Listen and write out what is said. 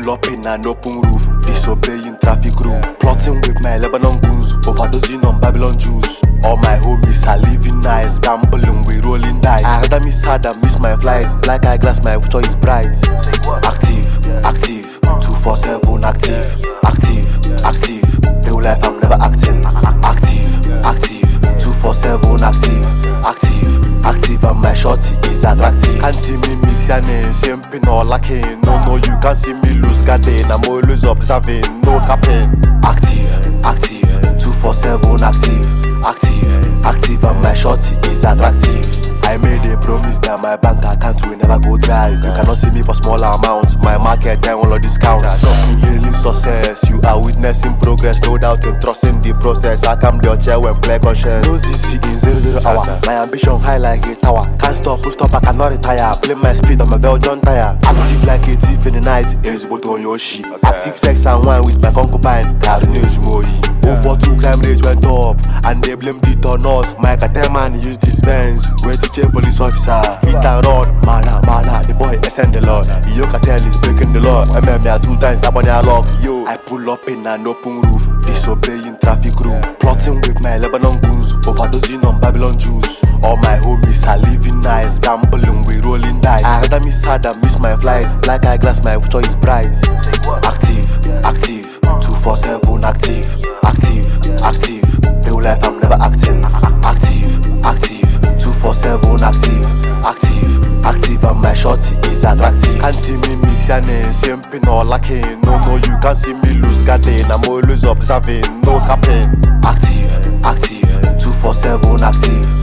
pull up in an open roof, disobeying traffic rule, plotting with my Lebanon goons, overdosing on Babylon Jews. All my homies are living nice, gambling, we rolling dice. I rather miss hard than miss my flight. Black eye glass, my future is bright. Active, 247 active, active. Real life, I'm never acting. Active, 247 active, and my shorty is attractive. Can't see me missing, simping or lacking. No, you can't see me lose garden. I'm always observing, no capping. Active, 247 active, and my shorty is attractive. I made a promise that my bank account will never go dry. You cannot see me for small amounts. My market time all discounts. Something hailing success. You are witnessing progress, no doubt in trusting the process. I come your chair when play conscience. No ZC in 00 hour. My ambition high like a tower. Can't stop, push stop, I cannot retire. Play my speed on my Belgian tire. Active like a thief in the night. Is but on your shit. Active sex and wine with my concubine. Carnage Moi. Over 2 crime rates went up, and they blamed it on us. My cartel man used his Benz. Where to change police officer, hit and run. Mana, the boy ascend the law. Yo cartel is breaking the law. MMA 2 times, up on their lock. Yo, I pull up in an open roof, disobeying traffic rule, plotting with my Lebanon goons, overdosing on Babylon Jews. All my homies are living nice, gambling, we rolling dice. I rather miss hard than miss my flight. Black eye glass, my future is bright. Active, 247 active. Real life, I'm never acting. Active, 247 active, and my shorty is attractive. Can't see me missing, simping or lacking. No, you can't see me lose garden. I'm always observing, no capping. Active, 247 active.